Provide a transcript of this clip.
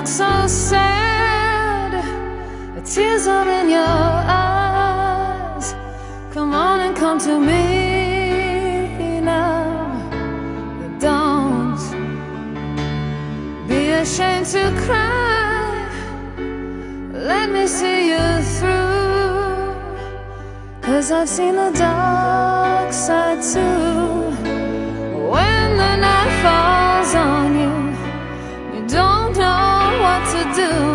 look so sad, the tears are in your eyes. Come on and come to me now. Don't be ashamed to cry. Let me see you through, 'cause I've seen the dark side too. When the night falls on you, you don't know what to do.